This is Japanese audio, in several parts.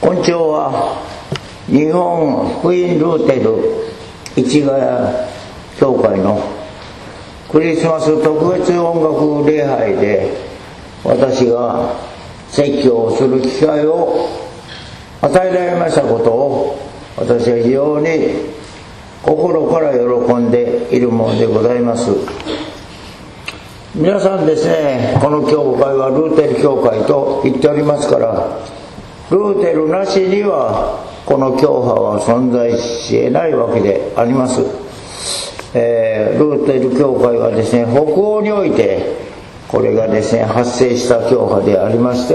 本庁は日本福音ルーテル市ヶ谷教会のクリスマス特別音楽礼拝で私が説教をする機会を与えられましたことを私は非常に心から喜んでいるものでございます。皆さんですね、この教会はルーテル教会と言っておりますから、ルーテルなしにはこの教派は存在し得ないわけであります。ルーテル教会はですね、北欧においてこれがですね発生した教派でありまして、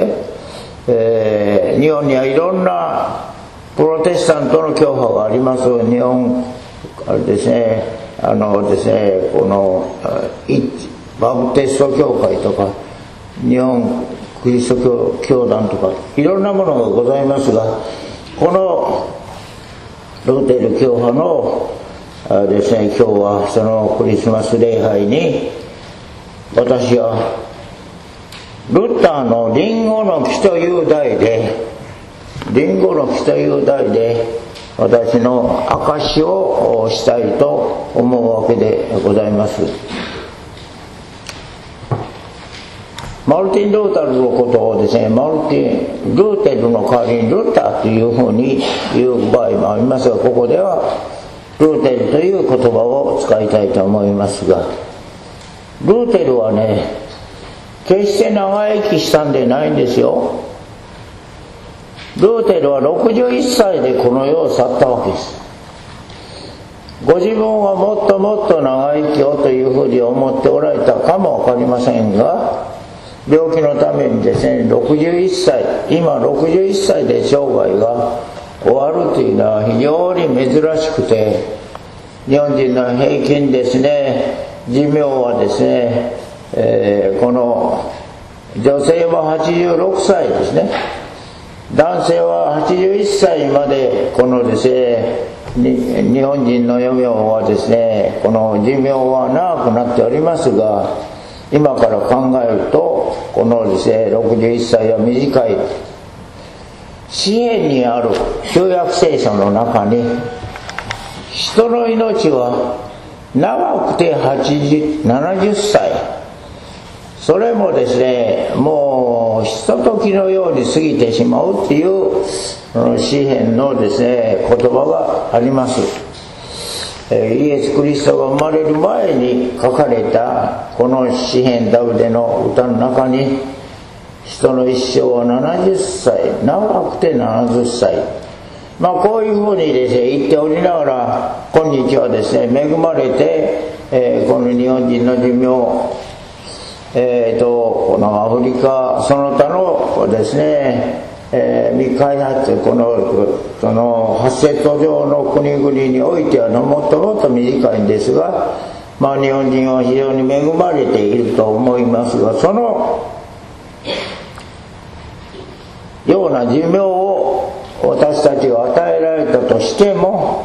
日本にはいろんなプロテスタントの教派があります。日本あれですね、このバプテスト教会とか日本クリスト教団とかいろんなものがございますが、このルーテル教派のですね、今日はそのクリスマス礼拝に私はルターのリンゴの木という題で私の証しをしたいと思うわけでございます。マルティン・ルータルのことをですね、ルーテルの代わりにルターというふうに言う場合もありますが、ここではルーテルという言葉を使いたいと思いますが、ルーテルはね、決して長生きしたんでないんですよ。ルーテルは61歳でこの世を去ったわけです。ご自分はもっともっと長生きをというふうに思っておられたかもわかりませんが、病気のためにですね、今61歳で生涯が終わるというのは非常に珍しくて、日本人の平均ですね、寿命はですね、この女性は86歳ですね、男性は81歳までこのですね、日本人の寿命はですね、この寿命は長くなっておりますが、今から考えるとこのですね、61歳は短い。詩篇にある旧約聖書の中に、人の命は長くて70歳、それもですね、もうひとときのように過ぎてしまうっていう詩篇のですね、言葉があります。イエス・キリストが生まれる前に書かれたこの詩篇ダビデの歌の中に、人の一生は70歳、長くて70歳、こういうふうにですね言っておりながら、今日はですね恵まれて、この日本人の寿命、このアフリカその他のですね、未開発、その発生途上の国々においてはもっともっと短いんですが、日本人は非常に恵まれていると思いますが、そのような寿命を私たちが与えられたとしても、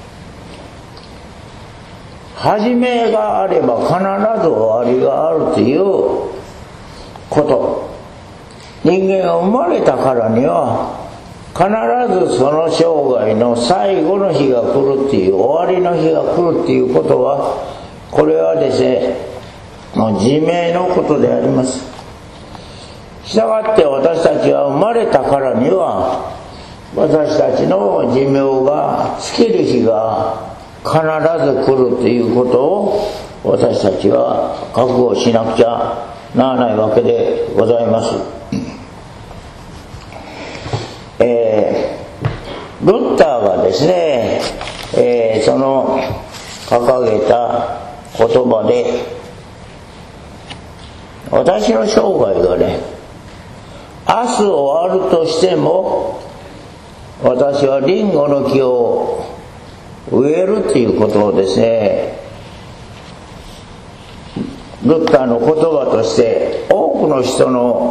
始めがあれば必ず終わりがあるということ。人間が生まれたからには必ずその生涯の最後の日が来るっていう、終わりの日が来るっていうことは、これはですね、もう自明のことであります。したがって私たちは生まれたからには、私たちの寿命が尽きる日が必ず来るということを私たちは覚悟しなくちゃならないわけでございます。ルッターがですね、その掲げた言葉で、私の生涯がね、明日終わるとしても私はリンゴの木を植えるということをですね、ルッターの言葉として多くの人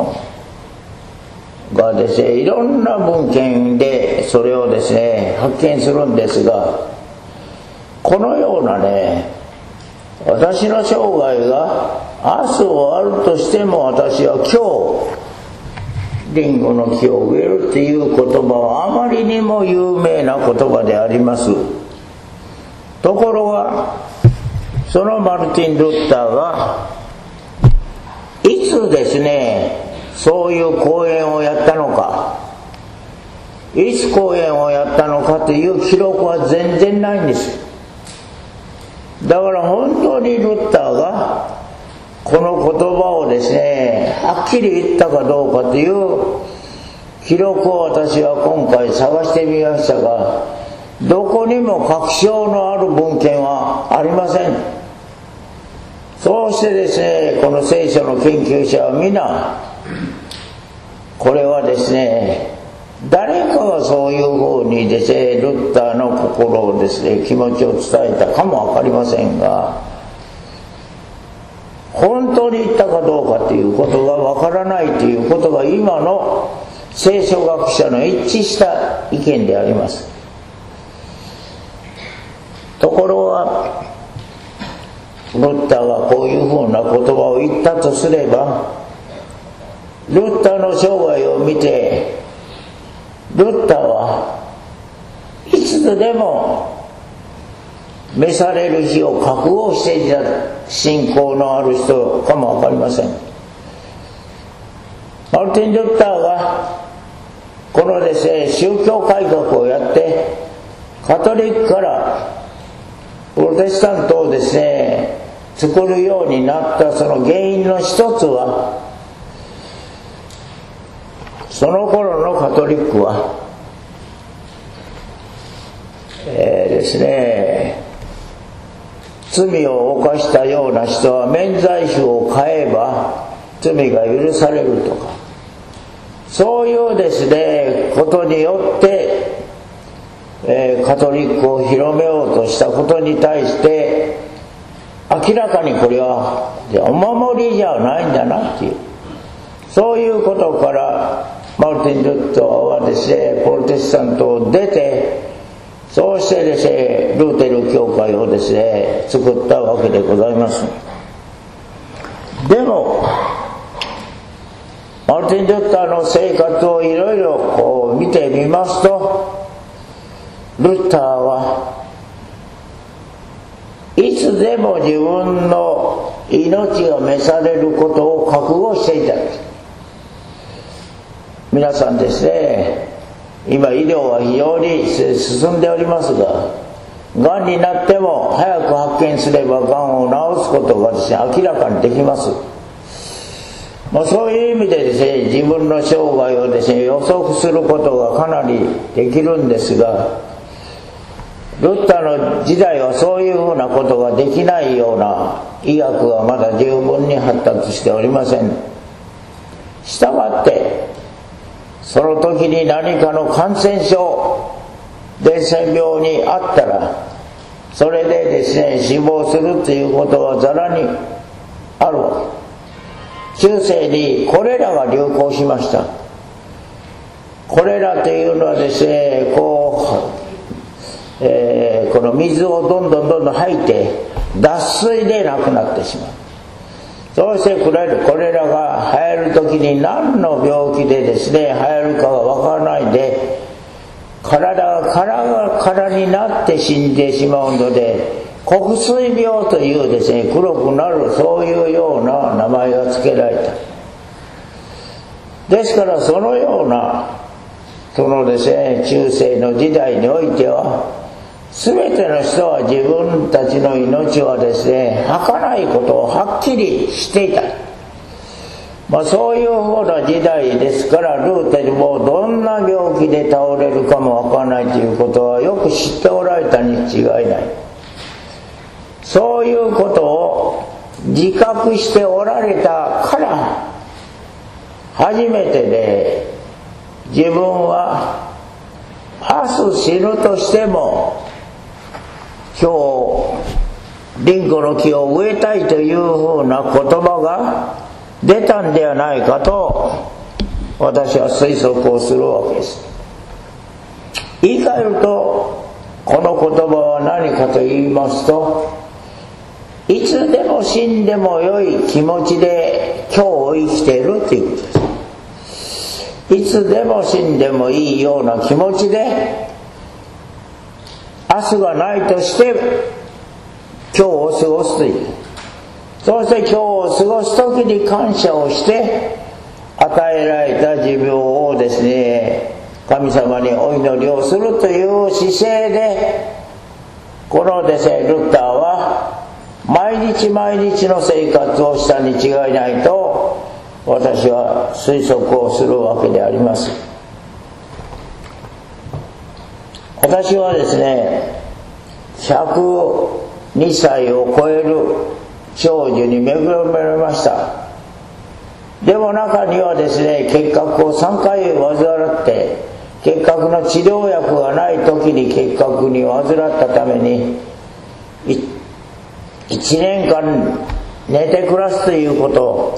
がですね、いろんな文献でそれをですね発見するんですが、このようなね、私の生涯が明日終わるとしても私は今日リンゴの木を植えるっていう言葉はあまりにも有名な言葉であります。ところがそのマルティン・ルッターがいつですねそういう講演をやったのか、いつ講演をやったのかという記録は全然ないんです。だから本当にルッターがこの言葉をですねはっきり言ったかどうかという記録を私は今回探してみましたが、どこにも確証のある文献はありません。そうしてですねこの聖書の研究者は皆これはですね誰かがそういうふうにですねルッターの心をですね気持ちを伝えたかもわかりませんが、本当に言ったかどうかということがわからないということが今の聖書学者の一致した意見であります。ところがルッターがこういうふうな言葉を言ったとすれば、ルッターの生涯を見てルッターはいつでも召される日を覚悟していた信仰のある人かもわかりません。マルティン・ルッターがこのですね宗教改革をやってカトリックからプロテスタントをですね作るようになったその原因の一つは、その頃のカトリックはですね罪を犯したような人は免罪符を買えば罪が許されるとか、そういうですねことによって、カトリックを広めようとしたことに対して明らかにこれはお守りじゃないんだなっていう、そういうことからマルティン・ルッターはですねプロテスタントを出て、そうしてですねルーテル教会をですね作ったわけでございます。でもマルティン・ルッターの生活をいろいろこう見てみますと、ルッターはいつでも自分の命が召されることを覚悟していた。皆さんですね今医療は非常に進んでおりますが、がんになっても早く発見すればがんを治すことがですね明らかにできます。そういう意味でですね自分の生涯をですね予測することがかなりできるんですが、ルッターの時代はそういうふうなことができないような医学がまだ十分に発達しておりません。したがってその時に何かの感染症伝染病にあったらそれでですね死亡するということはざらにあるわけ。中世にコレラが流行しました。コレラというのはですねこの水をどんどん吐いて脱水で亡くなってしまう。そうしてコレラが流行る時に何の病気でですね流行るかがわからないで体がカラになって死んでしまうので、黒水病というですね黒くなるそういうような名前が付けられた。ですからそのようなそのですね中世の時代においては全ての人は自分たちの命はですね儚いことをはっきりしていた。そういうふうな時代ですから、ルーテルもどんな病気で倒れるかもわからないということはよく知っておられたに違いない。そういうことを自覚しておられたから初めてで、自分は明日死ぬとしても今日リンゴの木を植えたいというふうな言葉が出たんではないかと私は推測をするわけです。言い換えるとこの言葉は何かと言いますと、いつでも死んでもよい気持ちで今日を生きているということです。 いつでも死んでもいいような気持ちで、明日がないとして今日を過ごすという、そして今日を過ごす時に感謝をして与えられた寿命をですね、神様にお祈りをするという姿勢で、このですねルターは毎日毎日の生活をしたに違いないと私は推測をするわけであります。私はですね、102歳を超える長寿に恵まれました。でも中にはですね、結核を3回患って、結核の治療薬がない時に結核に患ったために1年間寝て暮らすということ、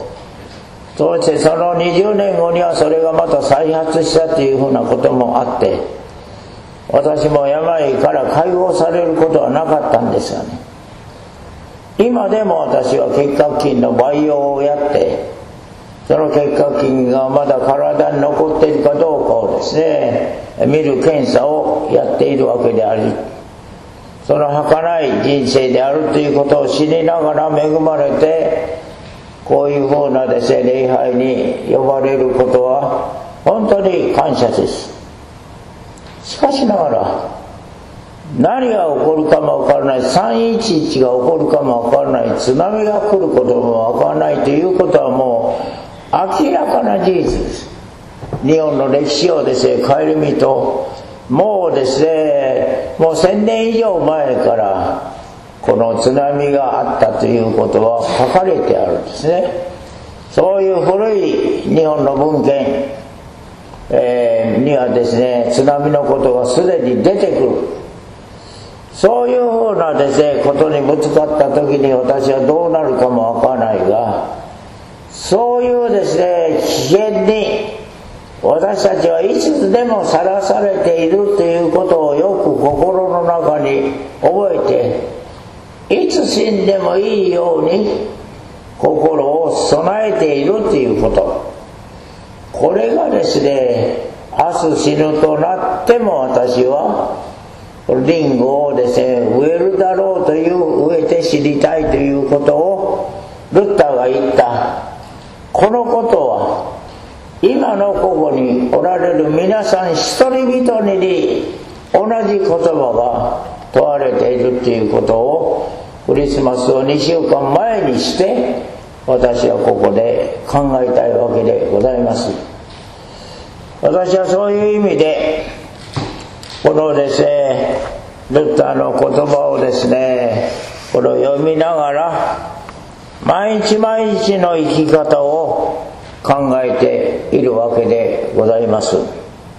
そしてその20年後にはそれがまた再発したというふうなこともあって、私も病から解放されることはなかったんですがね、今でも私は結核菌の培養をやって、その結核菌がまだ体に残っているかどうかをですね見る検査をやっているわけであり、その儚い人生であるということを知りながら恵まれて、こういうふうなですね礼拝に呼ばれることは本当に感謝です。しかしながら何が起こるかもわからない、311が起こるかもわからない、津波が来ることもわからないということはもう明らかな事実です。日本の歴史をですね顧みると、もうですねもう1000年以上前からこの津波があったということは書かれてあるんですね。そういう古い日本の文献、にはですね津波のことがすでに出てくる。そういうふうなですねことにぶつかった時に私はどうなるかもわからないが、そういうですね危険に私たちはいつでもさらされているということをよく心の中に覚えて、いつ死んでもいいように心を備えているということ、これがですね明日死ぬとなっても私はリンゴをですね植えるだろうという、植えて知りたいということをルッターが言った。このことは今のここにおられる皆さん一人一人に同じ言葉が問われているということを、クリスマスを2週間前にして私はここで考えたいわけでございます。私はそういう意味でこのですねルッターの言葉をですねこれを読みながら毎日毎日の生き方を考えているわけでございます。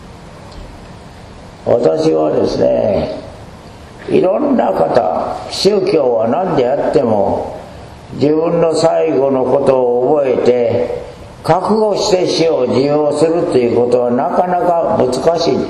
私はですねいろんな方、宗教は何であっても自分の最後のことを覚えて覚悟して死を受容するということはなかなか難しいんです。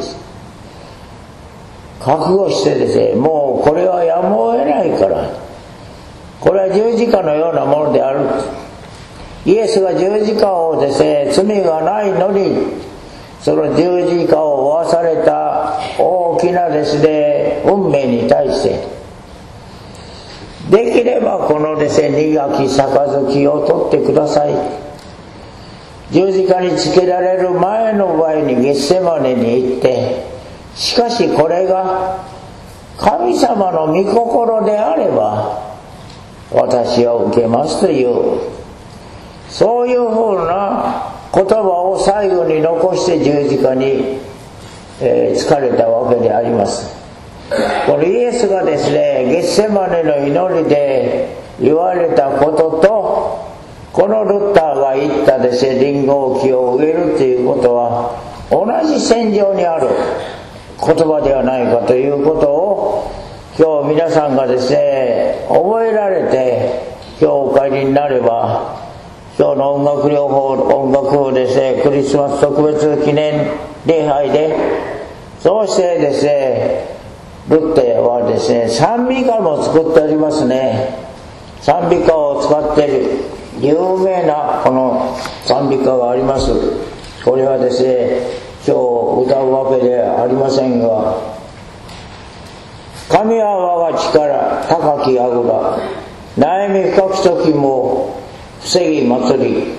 覚悟してですね、もうこれはやむを得ないから、これは十字架のようなものである。イエスが十字架をですね、罪がないのにその十字架を負わされた大きなですね運命に対して、できればこのですね苦き杯を取ってください。十字架につけられる前の場合にゲッセマネに行って、しかしこれが神様の御心であれば私は受けますという、そういうふうな言葉を最後に残して十字架に疲れたわけであります。このイエスがですねゲッセマネの祈りで言われたことと、このルッターが言ったですねリンゴ木を植えるということは同じ線上にある言葉ではないかということを、今日皆さんがですね覚えられて今日お帰りになれば、今日の音楽をですねクリスマス特別記念礼拝で、そうしてですねルッテはですね賛美歌も作っておりますね。賛美歌を使っている有名なこの賛美歌があります。 これはですね、今日歌うわけではありませんが、神は我が力、高きあぐら、悩み深き時も防ぎ祭り、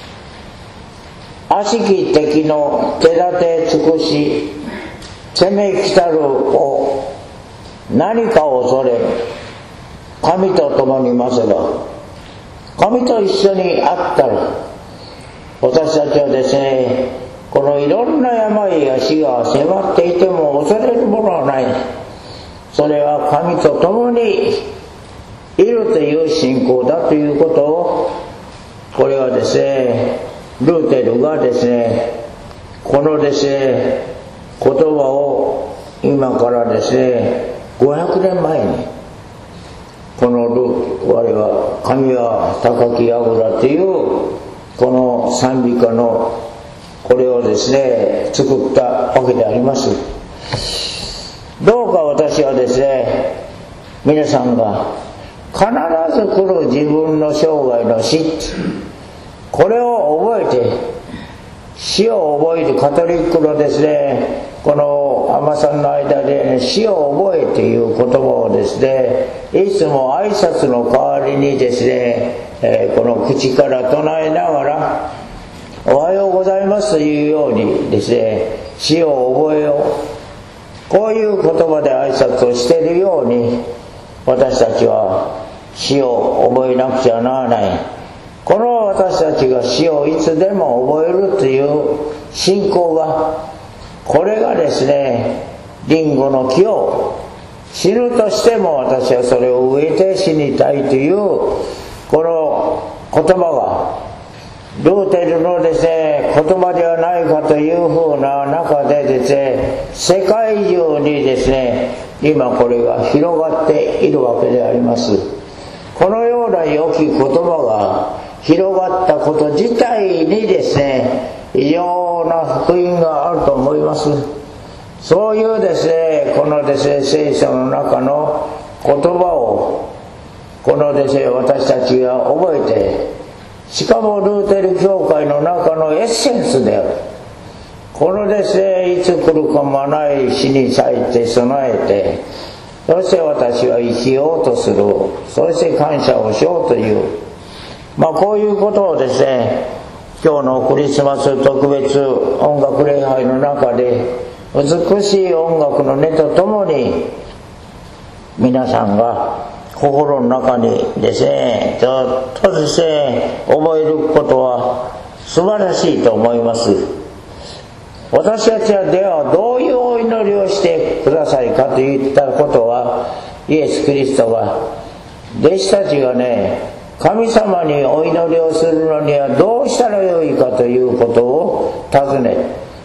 悪しき敵の手立て尽くし、攻め来たるを何か恐れ、神と共にませば、神と一緒にあったら、私たちはですね、このいろんな病や死が迫っていても恐れるものはない。それは神と共にいるという信仰だということを、これはですね、ルーテルがですね、このですね、言葉を今からですね、500年前に、この我は神は高きあぐらというこの賛美歌のこれをですね作ったわけであります。どうか私はですね、皆さんが必ず来る自分の生涯の死、これを覚えて、死を覚えるカトリックのですね、この海女さんの間で、ね、死を覚えていう言葉をですね、いつも挨拶の代わりにですね、この口から唱えながらおはようございますというようにですね、死を覚えよう、こういう言葉で挨拶をしているように、私たちは死を覚えなくちゃならない。この私たちが死をいつでも覚えるという信仰が、これがですね、リンゴの木を死ぬとしても私はそれを植えて死にたいというこの言葉がルーテルのですね、言葉ではないかというふうな中でですね、世界中にですね、今これが広がっているわけであります。このような良き言葉が広がったこと自体にですね、異常な福音があると思います。そういうですね、このですね、聖書の中の言葉をこのですね、私たちが覚えて、しかもルーテル教会の中のエッセンスである。このですね、いつ来るかもない死に際して備えて、そして私は生きようとする、そして感謝をしようという、こういうことをですね、今日のクリスマス特別音楽礼拝の中で美しい音楽の音とともに皆さんが心の中にですね、ずっとですね、覚えることは素晴らしいと思います。私たちはではどういうお祈りをしてくださいかといったことは、イエス・キリストが弟子たちがね、神様にお祈りをするのにはどうしたらよいかということを尋ね、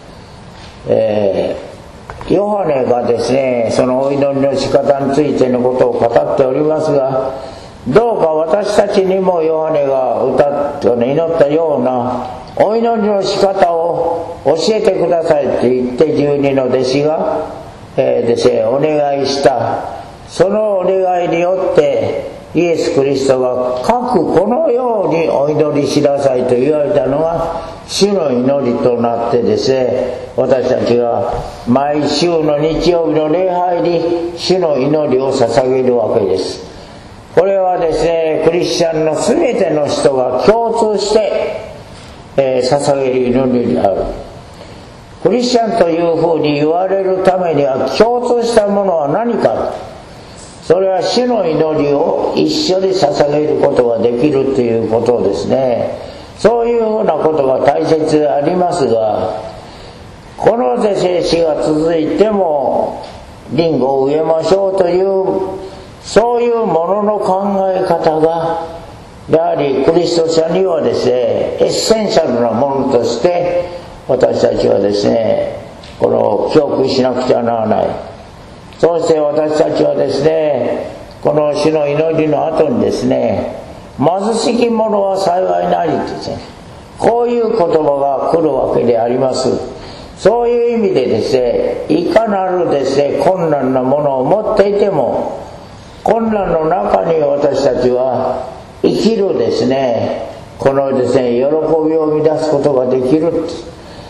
ヨハネがですね、そのお祈りの仕方についてのことを語っておりますが、どうか私たちにもヨハネが祈ったようなお祈りの仕方を教えてくださいと言って12の弟子が、ですね、お願いした。そのお願いによってイエス・キリストが各このようにお祈りしなさいと言われたのが主の祈りとなってですね、私たちが毎週の日曜日の礼拝に主の祈りを捧げるわけです。これはですね、クリスチャンの全ての人が共通して、捧げる祈りである。クリスチャンというふうに言われるためには共通したものは何か、それは主の祈りを一緒に捧げることができるということですね。そういうふうなことが大切でありますが、このですね、死が続いてもリンゴを植えましょうというそういうものの考え方がやはりクリスト者にはですね、エッセンシャルなものとして私たちはですね、この記憶しなくちゃならない。そして私たちはですね、この主の祈りの後にですね、貧しき者は幸いなりですね、こういう言葉が来るわけであります。そういう意味でですね、いかなるですね、困難なものを持っていても、困難の中に私たちは生きるですね、このですね、喜びを生み出すことができる。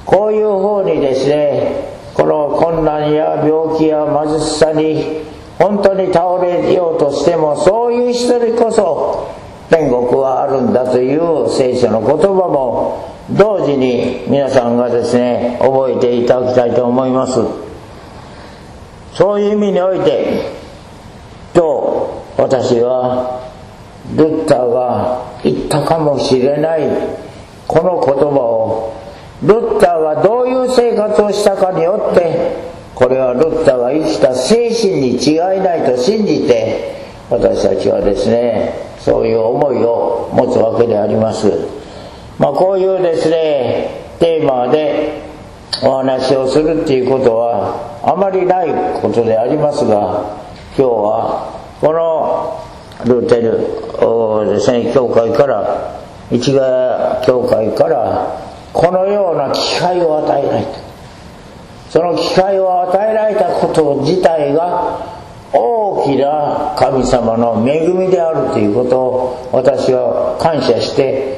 こういうふうにですね、この困難や病気や貧しさに本当に倒れようとしても、そういう人にこそ天国はあるんだという聖書の言葉も同時に皆さんがですね、覚えていただきたいと思います。そういう意味において、今日私はルッターが言ったかもしれないこの言葉を、ルッターがどういう生活をしたかによって、これはルッターが生きた精神に違いないと信じて、私たちはですね、そういう思いを持つわけであります。こういうですねテーマでお話をするっていうことはあまりないことでありますが、今日はこのルーテルですね、教会から市ヶ谷教会からこのような機会を与えられた、その機会を与えられたこと自体が大きな神様の恵みであるということを私は感謝して、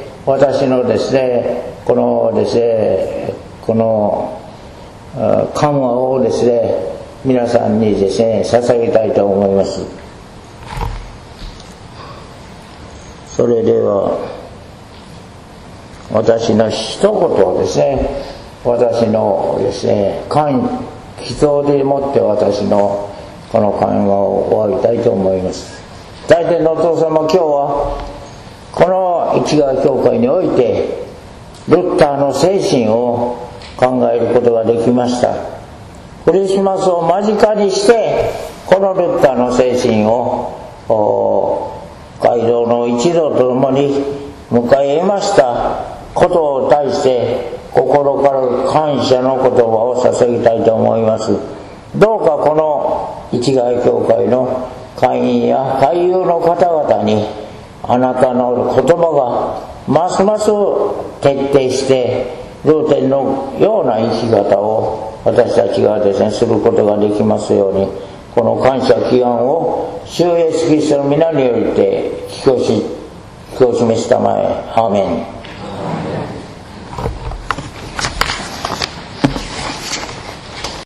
私のですねこの緩和をですね皆さんにですね捧げたいと思います。それでは私の一言をですね、私のですね祈祷でもって私のこの会話を終わりたいと思います。大天のお父様、今日はこの市ヶ谷教会においてルッターの精神を考えることができました。クリスマスを間近にしてこのルッターの精神を街道の一同とともに迎えましたことを対して心から感謝の言葉を捧げたいと思います。どうかこの市ヶ谷教会の会員や会友の方々にあなたの言葉がますます徹底してルーテンのような生き方を私たちがですねすることができますように、この感謝祈願を主イエスキリストの皆によって聞きを示すたまえ。アーメン。